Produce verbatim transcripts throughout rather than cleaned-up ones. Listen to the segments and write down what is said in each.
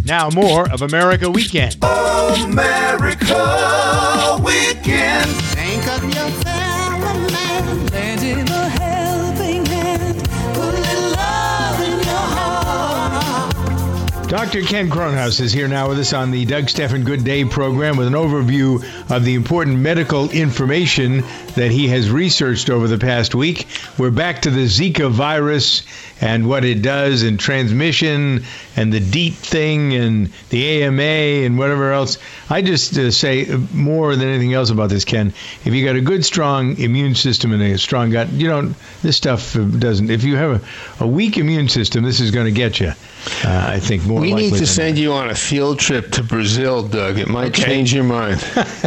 Now more of America Weekend. America Weekend. Think of your fellow man, lend him a helping hand, put a little love in your heart. Doctor Ken Kronhaus is here now with us on the Doug Steffen Good Day program with an overview of the important medical information that he has researched over the past week. We're back to the Zika virus and what it does and transmission and the DEET thing and the A M A and whatever else. I just uh, say more than anything else about this, Ken, if you got a good, strong immune system and a strong gut, you don't, this stuff doesn't, if you have a, a weak immune system, this is going to get you. Uh, I think more We likely need to than send not. you on a field trip to Brazil, Doug. It might Okay. change your mind.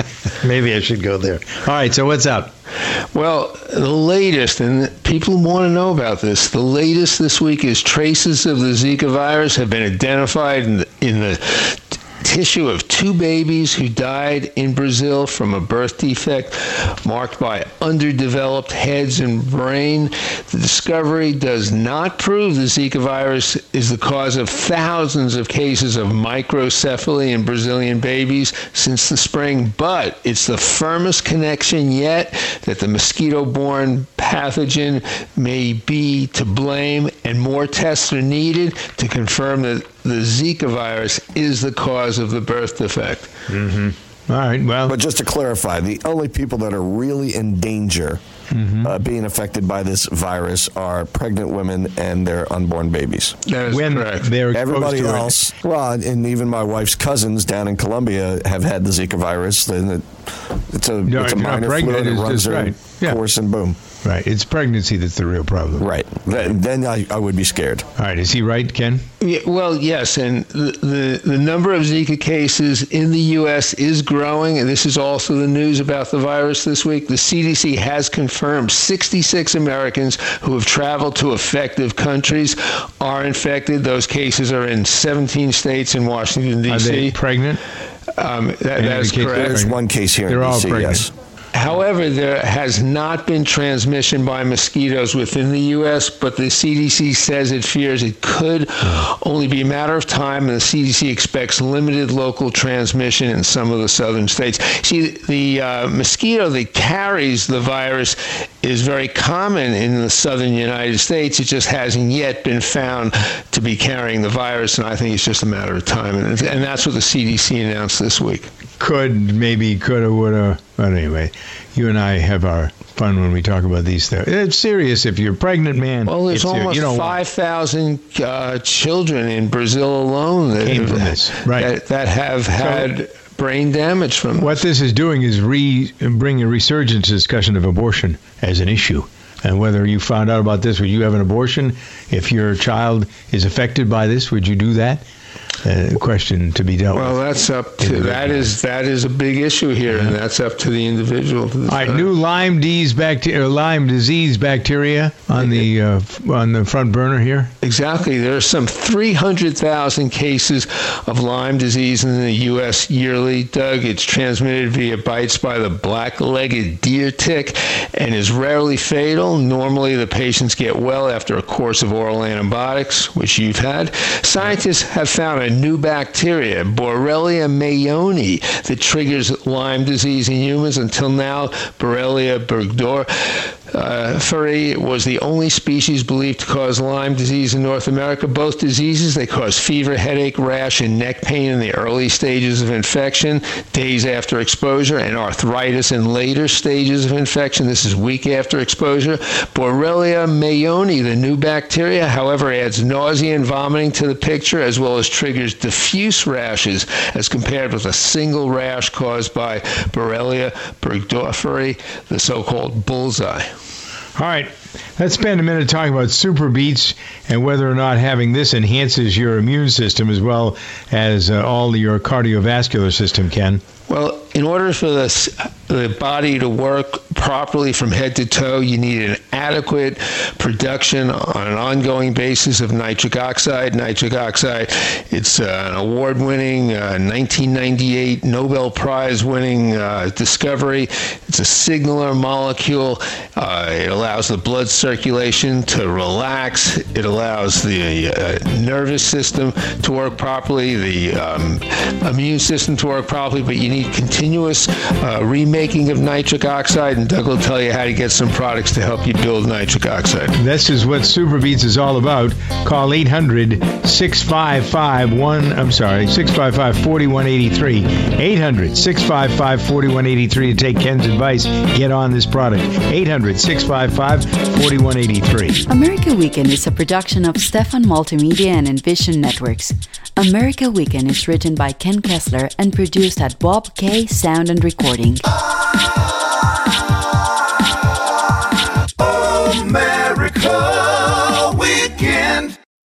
Maybe I should go there. All right, so what's up? Well, the latest, and people want to know about this, the latest this week is traces of the Zika virus have been identified in the, in the t- tissue of two babies who died in Brazil from a birth defect marked by underdeveloped heads and brain. The discovery does not prove the Zika virus is the cause of thousands of cases of microcephaly in Brazilian babies since the spring, but it's the firmest connection yet that the mosquito-borne pathogen may be to blame, and more tests are needed to confirm that the Zika virus is the cause of the birth defect. Mm-hmm. All right, well. But just to clarify, the only people that are really in danger Mm-hmm. uh, being affected by this virus are pregnant women and their unborn babies. That is when correct. they're exposed Everybody to it. else, well, and even my wife's cousins down in Colombia have had the Zika virus. Then it, it's a, No, it's a if you're not minor pregnant, flu that it's runs just their right. Yeah. course and boom. Right, it's pregnancy that's the real problem. Right. Then, then I, I would be scared. All right, is he right, Ken? Yeah, well, yes, and the, the the number of Zika cases in the U S is growing, and this is also the news about the virus this week. The C D C has confirmed sixty-six Americans who have traveled to affected countries are infected. Those cases are in seventeen states in Washington, D Are they C pregnant? Um, that, Any that is other case correct. There's one case here They're in all D C, pregnant. yes. However, there has not been transmission by mosquitoes within the U S, but the C D C says it fears it could only be a matter of time, and the C D C expects limited local transmission in some of the southern states. See, the uh, mosquito that carries the virus is very common in the southern United States. It just hasn't yet been found to be carrying the virus, and I think it's just a matter of time. And, and that's what the C D C announced this week. Could, maybe, coulda, woulda. But anyway, you and I have our fun when we talk about these things. It's serious if you're pregnant, man. Well, there's it's ser- almost you know, five thousand uh, children in Brazil alone that Came have, from this, right. that, that have had brain damage from What this is doing is re bring a resurgence discussion of abortion as an issue. And whether you found out about this, would you have an abortion? If your child is affected by this, would you do that? Uh, question to be dealt Well, with. that's up to that is that is a big issue here, and that's up to the individual. To All right, decide. new Lyme disease bacteria, Lyme disease bacteria on the uh, f- on the front burner here. Exactly. There are some three hundred thousand cases of Lyme disease in the U S yearly, Doug. It's transmitted via bites by the black-legged deer tick and is rarely fatal. Normally, the patients get well after a course of oral antibiotics, which you've had. Scientists have found a new bacteria, Borrelia mayoni, that triggers Lyme disease in humans. Until now, Borrelia burgdorferi was the only species believed to cause Lyme disease in North America. Both diseases, they cause fever, headache, rash, and neck pain in the early stages of infection, days after exposure, and arthritis in later stages of infection. This is week after exposure. Borrelia mayoni, the new bacteria, however, adds nausea and vomiting to the picture, as well as triggers diffuse rashes as compared with a single rash caused by Borrelia burgdorferi, the so-called bullseye. All right, let's spend a minute talking about Super Beets and whether or not having this enhances your immune system as well as uh, all your cardiovascular system, Ken. Well, in order for the the body to work properly from head to toe, you need an adequate production on an ongoing basis of nitric oxide. Nitric oxide, it's uh, an award-winning, uh, nineteen ninety-eight Nobel Prize-winning uh, discovery. It's a signaler molecule. Uh, it allows the blood circulation to relax. It allows the uh, nervous system to work properly, the um, immune system to work properly, but you need continuous uh, remaking of nitric oxide, and Doug will tell you how to get some products to help you build nitric oxide. This is what SuperBeets is all about. Call eight hundred, six five five, one, I'm sorry, six five five, four one eight three. eight hundred, six five five, four one eight three to take Ken's advice. Get on this product. eight hundred, six five five, four one eight three. America Weekend is a production of Stefan Multimedia and Envision Networks. America Weekend is written by Ken Kessler and produced at Bob K Sound and Recording. Oh!